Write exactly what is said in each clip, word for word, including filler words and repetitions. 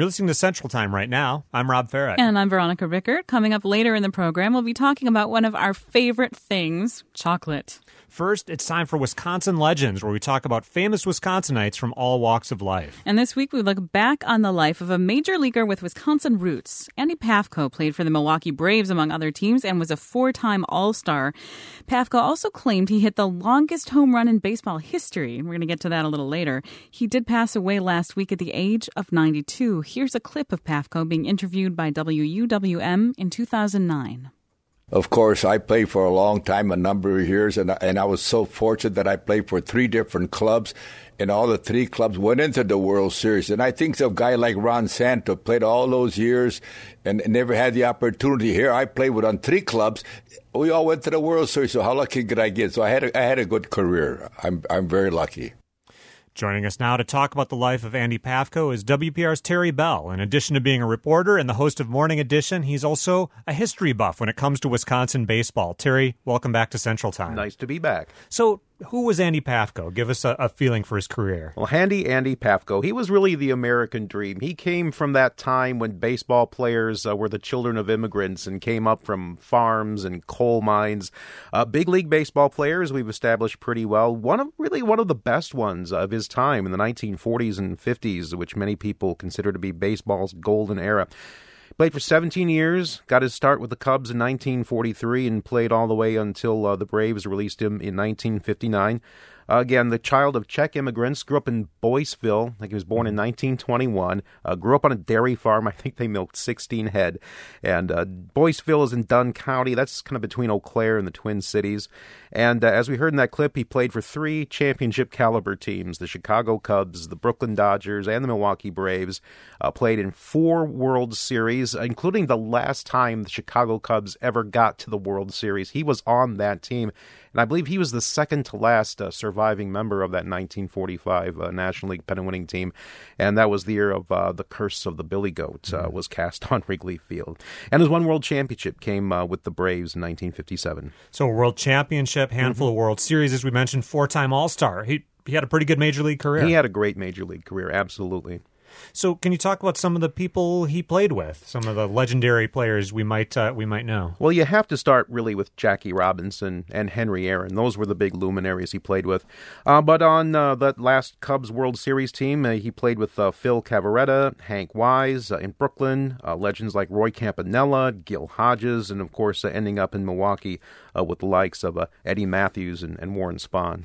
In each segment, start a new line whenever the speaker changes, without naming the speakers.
You're listening to Central Time right now. I'm Rob Farrett.
And I'm Veronica Rickert. Coming up later in the program, we'll be talking about one of our favorite things, chocolate.
First, it's time for Wisconsin Legends, where we talk about famous Wisconsinites from all walks of life.
And this week, we look back on the life of a major leaguer with Wisconsin roots. Andy Pafko played for the Milwaukee Braves, among other teams, and was a four-time All-Star. Pafko also claimed he hit the longest home run in baseball history. We're going to get to that a little later. He did pass away last week at the age of ninety-two. Here's a clip of Pafko being interviewed by W U W M in two thousand nine.
Of course, I played for a long time, a number of years, and, and I was so fortunate that I played for three different clubs, and all the three clubs went into the World Series. And I think of a guy like Ron Santo played all those years and never had the opportunity. Here I played with on three clubs. We all went to the World Series, so how lucky could I get? So I had a, I had a good career. I'm I'm very lucky.
Joining us now to talk about the life of Andy Pafko is W P R's Terry Bell. In addition to being a reporter and the host of Morning Edition, he's also a history buff when it comes to Wisconsin baseball. Terry, welcome back to Central Time.
Nice to be back.
So, who was Andy Pafko? Give us a, a feeling for his career.
Well, Handy Andy Pafko, he was really the American dream. He came from that time when baseball players uh, were the children of immigrants and came up from farms and coal mines. Uh, big league baseball players we've established pretty well. One of really one of the best ones of his time in the nineteen forties and fifties, which many people consider to be baseball's golden era. Played for seventeen years, got his start with the Cubs in nineteen forty-three, and played all the way until uh, the Braves released him in nineteen fifty-nine. Uh, again, the child of Czech immigrants, grew up in Boyceville. I think he was born in nineteen twenty-one. Uh, grew up on a dairy farm. I think they milked sixteen head. And uh, Boyceville is in Dunn County. That's kind of between Eau Claire and the Twin Cities. And uh, as we heard in that clip, he played for three championship-caliber teams, the Chicago Cubs, the Brooklyn Dodgers, and the Milwaukee Braves. Uh, played in four World Series, including the last time the Chicago Cubs ever got to the World Series. He was on that team. And I believe he was the second to last uh, surviving member of that nineteen forty-five uh, National League pennant-winning team. And that was the year of uh, the curse of the Billy Goat uh, was cast on Wrigley Field. And his one World Championship came uh, with the Braves in nineteen fifty-seven.
So a World Championship, handful mm-hmm. of World Series, as we mentioned, four-time All-Star. He, he had a pretty good Major League career.
He had a great Major League career, absolutely.
So can you talk about some of the people he played with, some of the legendary players we might uh, we might know?
Well, you have to start really with Jackie Robinson and Henry Aaron. Those were the big luminaries he played with. Uh, but on uh, that last Cubs World Series team, uh, he played with uh, Phil Cavarretta, Hank Wise uh, in Brooklyn, uh, legends like Roy Campanella, Gil Hodges, and of course uh, ending up in Milwaukee uh, with the likes of uh, Eddie Matthews and, and Warren Spahn.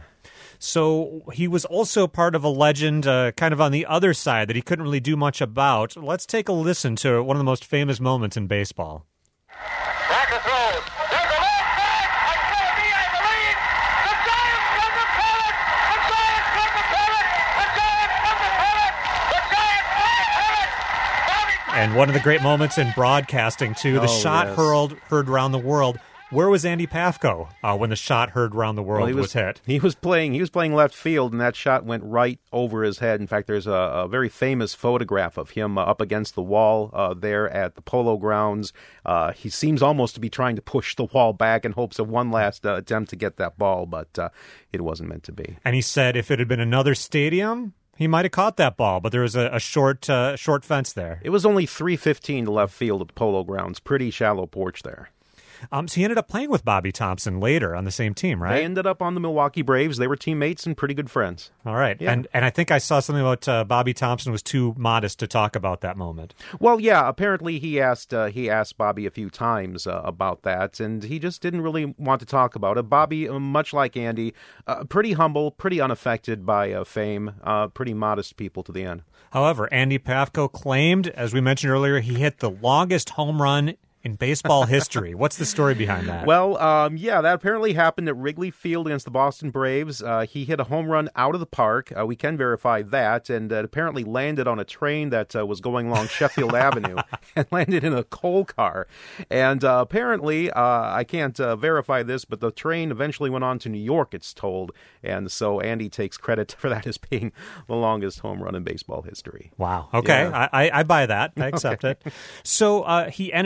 So he was also part of a legend uh, kind of on the other side that he couldn't really do much about. Let's take a listen to one of the most famous moments in baseball.
Backer throws. There's a long back. I can't be, I believe. The Giants won the pennant. The Giants won the pennant. The Giants won the pennant. The Giants won the pennant.
And one of the great moments in broadcasting, too, the
oh,
shot
yes.
hurled, heard around the world. Where was Andy Pafko uh, when the shot heard around the world
well, he was,
was hit?
He was playing. He was playing left field, and that shot went right over his head. In fact, there's a, a very famous photograph of him uh, up against the wall uh, there at the Polo Grounds. Uh, he seems almost to be trying to push the wall back in hopes of one last uh, attempt to get that ball, but uh, it wasn't meant to be.
And he said if it had been another stadium, he might have caught that ball, but there was a, a short, uh, short fence there.
It was only three fifteen to left field at the Polo Grounds. Pretty shallow porch there.
Um, so he ended up playing with Bobby Thompson later on the same team, right?
They ended up on the Milwaukee Braves. They were teammates and pretty good friends.
All right.
Yeah.
And and I think I saw something about uh, Bobby Thompson was too modest to talk about that moment.
Well, yeah, apparently he asked uh, he asked Bobby a few times uh, about that, and he just didn't really want to talk about it. Bobby, uh, much like Andy, uh, pretty humble, pretty unaffected by uh, fame, uh, pretty modest people to the end.
However, Andy Pafko claimed, as we mentioned earlier, he hit the longest home run in baseball history. What's the story behind that?
Well, um, yeah, that apparently happened at Wrigley Field against the Boston Braves. Uh, he hit a home run out of the park. Uh, we can verify that, and it apparently landed on a train that uh, was going along Sheffield Avenue and landed in a coal car. And uh, apparently, uh, I can't uh, verify this, but the train eventually went on to New York, it's told. And so Andy takes credit for that as being the longest home run in baseball history.
Wow. Okay.
Yeah.
I, I buy that. I accept
okay.
it. So uh, he ended up, he's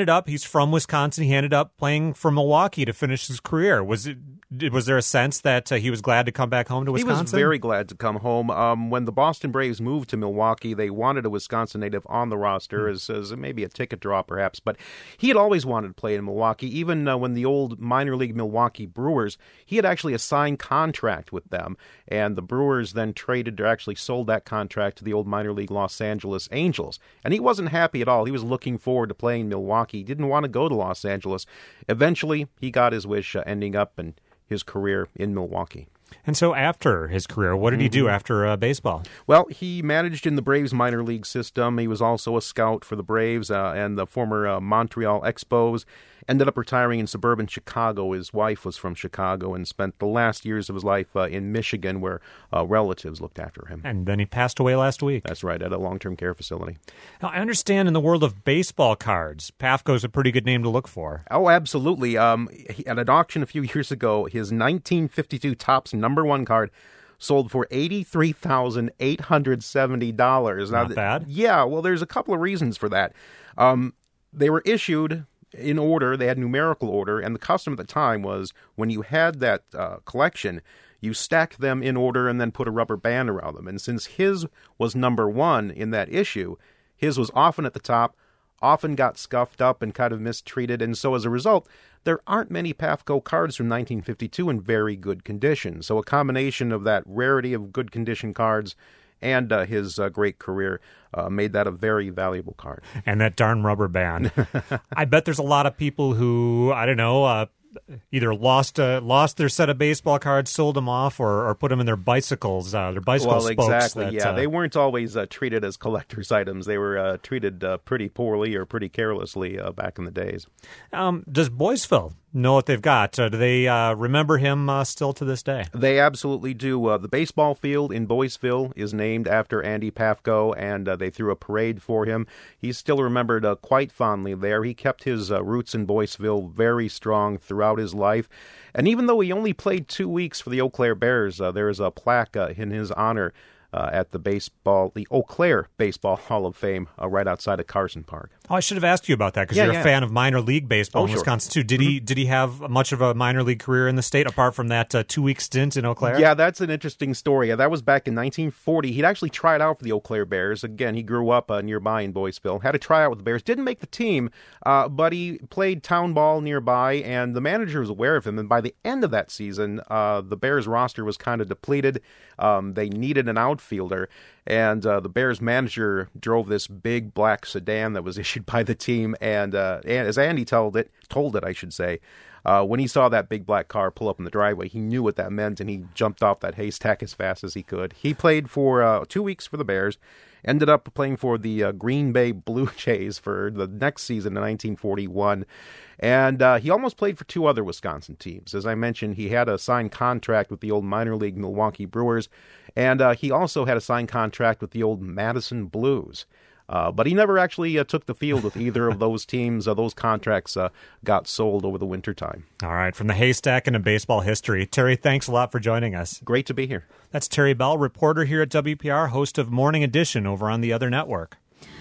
from Wisconsin. He ended up playing for Milwaukee to finish his career. Was it? Was there a sense that uh, he was glad to come back home to Wisconsin?
He was very glad to come home. Um, when the Boston Braves moved to Milwaukee, they wanted a Wisconsin native on the roster mm. as, as maybe a ticket draw, perhaps. But he had always wanted to play in Milwaukee. Even uh, when the old minor league Milwaukee Brewers, he had actually a signed contract with them. And the Brewers then traded or actually sold that contract to the old minor league Los Angeles Angels. And he wasn't happy at all. He was looking forward to playing in Milwaukee. He didn't want to go to Los Angeles. Eventually, he got his wish, uh, ending up in his career in Milwaukee.
And so after his career, what did mm-hmm. he do after uh, baseball?
Well, he managed in the Braves minor league system. He was also a scout for the Braves uh, and the former uh, Montreal Expos. Ended up retiring in suburban Chicago. His wife was from Chicago and spent the last years of his life uh, in Michigan, where uh, relatives looked after him.
And then he passed away last week.
That's right, at a long-term care facility.
Now, I understand in the world of baseball cards, Pafko's a pretty good name to look for.
Oh, absolutely. Um, he, at an auction a few years ago, his nineteen fifty-two Topps number one card sold for eighty-three thousand eight hundred seventy dollars.
Not now, bad.
Yeah, well, there's a couple of reasons for that. Um, they were issued in order, they had numerical order, and the custom at the time was when you had that uh, collection, you stacked them in order and then put a rubber band around them. And since his was number one in that issue, his was often at the top, often got scuffed up and kind of mistreated, and so as a result, there aren't many Pafko cards from nineteen fifty-two in very good condition. So a combination of that rarity of good condition cards and uh, his uh, great career uh, made that a very valuable card.
And that darn rubber band. I bet there's a lot of people who, I don't know, uh, either lost uh, lost their set of baseball cards, sold them off, or, or put them in their bicycles, uh, their bicycle
well,
spokes.
Exactly,
that,
yeah.
Uh,
they weren't always uh, treated as collector's items. They were uh, treated uh, pretty poorly or pretty carelessly uh, back in the days.
Um, does Boyceville know what they've got? Uh, do they uh, remember him uh, still to this day?
They absolutely do. Uh, the baseball field in Boyceville is named after Andy Pafko, and uh, they threw a parade for him. He's still remembered uh, quite fondly there. He kept his uh, roots in Boyceville very strong throughout his life. And even though he only played two weeks for the Eau Claire Bears, uh, there is a plaque uh, in his honor uh, at the baseball, the Eau Claire Baseball Hall of Fame, uh, right outside of Carson Park.
Oh, I should have asked you about that because
yeah,
you're
yeah.
a fan of minor league baseball
oh,
in
sure.
Wisconsin too. Did
mm-hmm.
he did he have much of a minor league career in the state apart from that uh, two week stint in Eau Claire?
Yeah, that's an interesting story. Yeah, that was back in nineteen forty. He'd actually tried out for the Eau Claire Bears. Again, he grew up uh, nearby in Boyceville. Had a tryout with the Bears. Didn't make the team, uh, but he played town ball nearby, and the manager was aware of him. And by the end of that season, uh, the Bears roster was kind of depleted. Um, they needed an outfielder. And uh, the Bears manager drove this big black sedan that was issued by the team. And, uh, and as Andy told it, told it, I should say, uh, when he saw that big black car pull up in the driveway, he knew what that meant, and he jumped off that haystack as fast as he could. He played for uh, two weeks for the Bears, ended up playing for the uh, Green Bay Blue Jays for the next season in nineteen forty-one. And uh, he almost played for two other Wisconsin teams. As I mentioned, he had a signed contract with the old minor league Milwaukee Brewers, and uh, he also had a signed contract with the old Madison Blues. Uh, but he never actually uh, took the field with either of those teams. Uh, those contracts uh, got sold over the wintertime.
All right, from the haystack into baseball history. Terry, thanks a lot for joining us.
Great to be here.
That's Terry Bell, reporter here at W P R, host of Morning Edition over on the Other Network.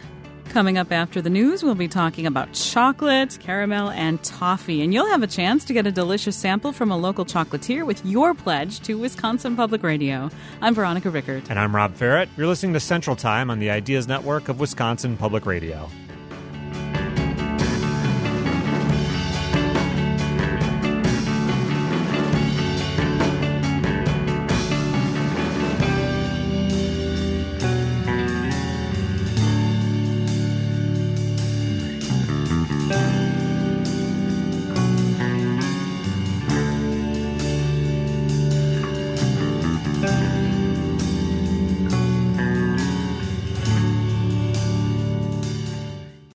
Coming up after the news, we'll be talking about chocolate, caramel, and toffee. And you'll have a chance to get a delicious sample from a local chocolatier with your pledge to Wisconsin Public Radio. I'm Veronica Rickert.
And I'm Rob Ferrett. You're listening to Central Time on the Ideas Network of Wisconsin Public Radio.